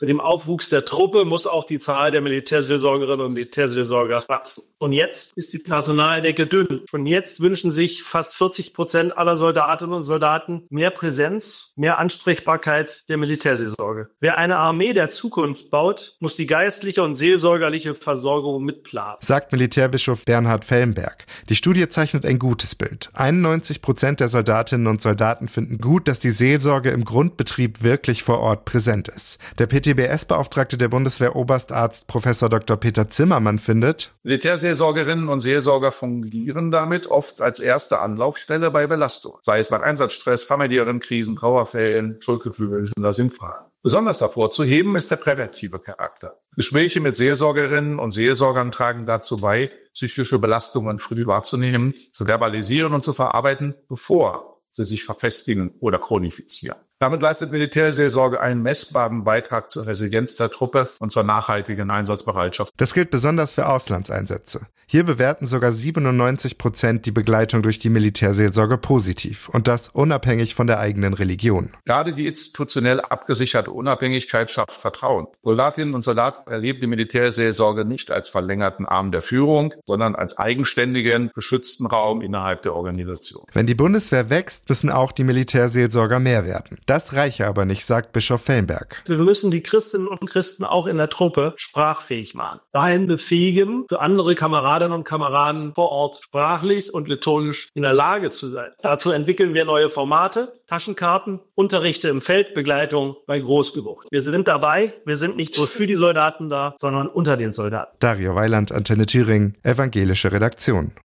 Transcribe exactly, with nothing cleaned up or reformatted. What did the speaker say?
Mit dem Aufwuchs der Truppe muss auch die Zahl der Militärseelsorgerinnen und Militärseelsorger wachsen. Und jetzt ist die Personaldecke dünn. Schon jetzt wünschen sich fast vierzig Prozent aller Soldatinnen und Soldaten mehr Präsenz, mehr Ansprechbarkeit der Militärseelsorge. Wer eine Armee der Zukunft baut, muss die geistliche und seelsorgerliche Versorgung mitplanen. Sagt Militärbischof Bernhard Fellenberg. Die Studie zeichnet ein gutes Bild. einundneunzig Prozent der Soldatinnen und Soldaten finden gut, dass die Seelsorge im Grundbetrieb wirklich vor Ort präsent ist. Der P T B S-Beauftragte der Bundeswehr Oberstarzt Professor Doktor Peter Zimmermann findet: Militärseelsorgerinnen und Seelsorger fungieren damit oft als erste Anlaufstelle bei Belastung. Sei es beim Einsatzstress, familiären Krisen, Trauerfällen, Schuldgefühle oder Sinnfragen. Besonders hervorzuheben ist der präventive Charakter. Gespräche mit Seelsorgerinnen und Seelsorgern tragen dazu bei, psychische Belastungen früh wahrzunehmen, zu verbalisieren und zu verarbeiten, bevor sie sich verfestigen oder chronifizieren. Damit leistet Militärseelsorge einen messbaren Beitrag zur Resilienz der Truppe und zur nachhaltigen Einsatzbereitschaft. Das gilt besonders für Auslandseinsätze. Hier bewerten sogar siebenundneunzig Prozent die Begleitung durch die Militärseelsorge positiv und das unabhängig von der eigenen Religion. Gerade die institutionell abgesicherte Unabhängigkeit schafft Vertrauen. Soldatinnen und Soldaten erleben die Militärseelsorge nicht als verlängerten Arm der Führung, sondern als eigenständigen, geschützten Raum innerhalb der Organisation. Wenn die Bundeswehr wächst, müssen auch die Militärseelsorger mehr werden. Das reiche aber nicht, sagt Bischof Fellenberg. Wir müssen die Christinnen und Christen auch in der Truppe sprachfähig machen. Dahin befähigen, für andere Kameradinnen und Kameraden vor Ort sprachlich und liturgisch in der Lage zu sein. Dazu entwickeln wir neue Formate, Taschenkarten, Unterrichte im Feld, Begleitung bei Großgebucht. Wir sind dabei, wir sind nicht nur für die Soldaten da, sondern unter den Soldaten. Dario Weiland, Antenne Thüringen, evangelische Redaktion.